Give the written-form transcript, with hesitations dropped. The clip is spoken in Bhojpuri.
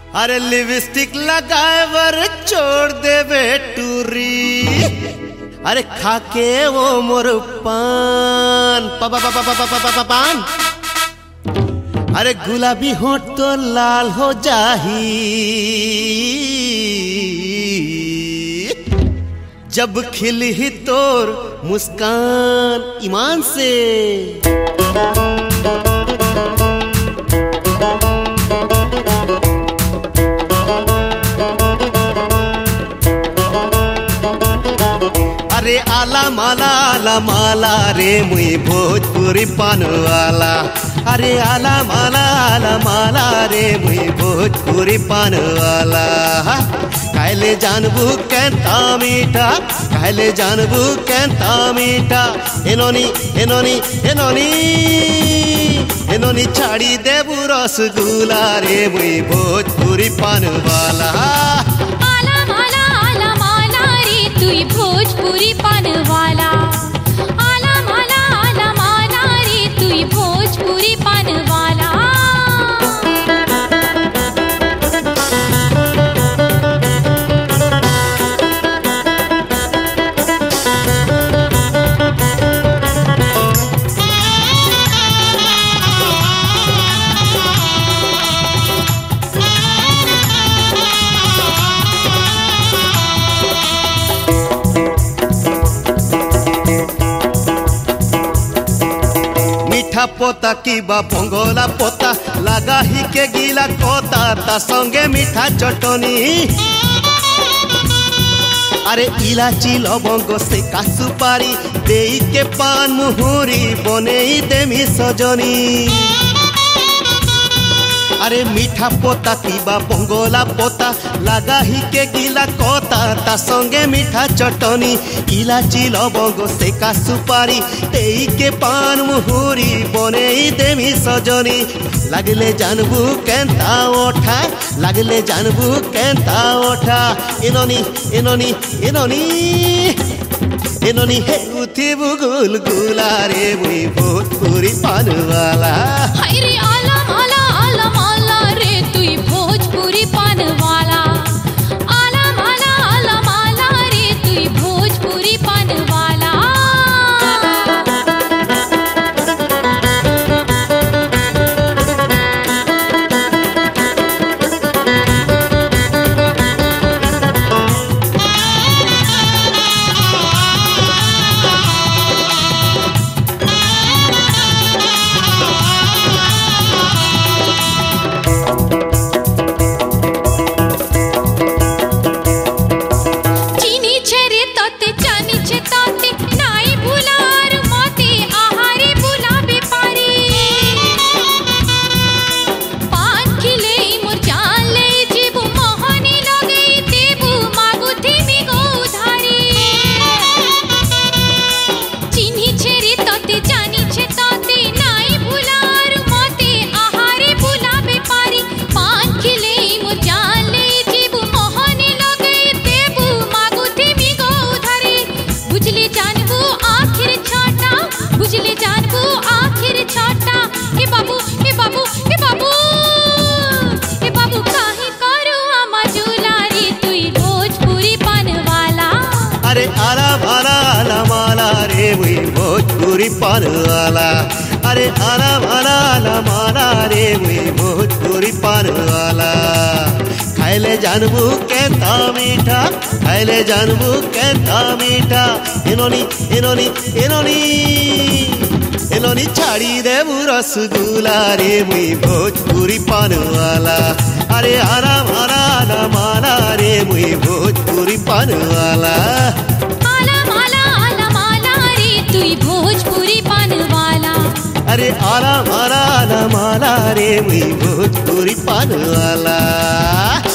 अरे लिपस्टिक लगाए वर छोड़ देवे टूरी। अरे खाके वो मोर पान पान। अरे गुलाबी होंठ तो लाल हो जाही जब खिली तोर मुस्कान ईमान से। अरे आला माला रे मुई भोजपुरी पान वाला। अरे आला माला रे मुई भोजपुरी पान वाला। कायले जानबू केंता मीठा, कायले जानबू केंता मीठा। एनोनी एनोनी एनोनी एनोनी छाड़ी देबू रसगुल्ला रे मुई भोजपुरी पान वाला। तुई भोजपुरी पान वाला। आला माला रे तुई भोजपुरी पान वाला। पोता की बा भंगोला पोता लगा ही के गीला कोता ता संगे मीठा चटनी। अरे इलाची लवंग से का सुपारी देई के पान मुहुरी बने देमी सजनी। अरे मीठा पोता की बा भंगोला पोता लगा ही के गीला कोता ता संगे मीठा चटनी। इलाची लवंग से का सुपारी देई के पान मुहुरी बने देमी सजनी। लगले जानबू केंता ओठा, लगले जानबू केंता ओठा। एनोनी एनोनी एनोनी एनोनी हे उठी बुगुल गुला रे मुई भोजपुरी पान वाला। हाय रे आला माला रे तुई भोजपुरी पान वाला। आला माला रे तुई भोजपुरी पान वाला। बुझले जानबू आखिर छाटा। हे बाबू हे बाबू हे बाबू हे बाबू काहे करू आमा झूला रे तुई भोजपुरी पान वाला। अरे आला माला रे मुई भोजपुरी पान वाला। अरे आला माला रे मुई भोजपुरी पान वाला। खायले जानबू केंता मीठा, खायले जानबू केंता मीठा। एनोनी एनोनी एनोनी एनोनी छाड़ी देबू रसगुल्ला रे मुई भोजपुरी पान वाला। अरे आला माला रे मुई भोजपुरी पान वाला। आला माला रे तुई भोजपुरी पान वाला। अरे आला माला रे मुई भोजपुरी पान वाला।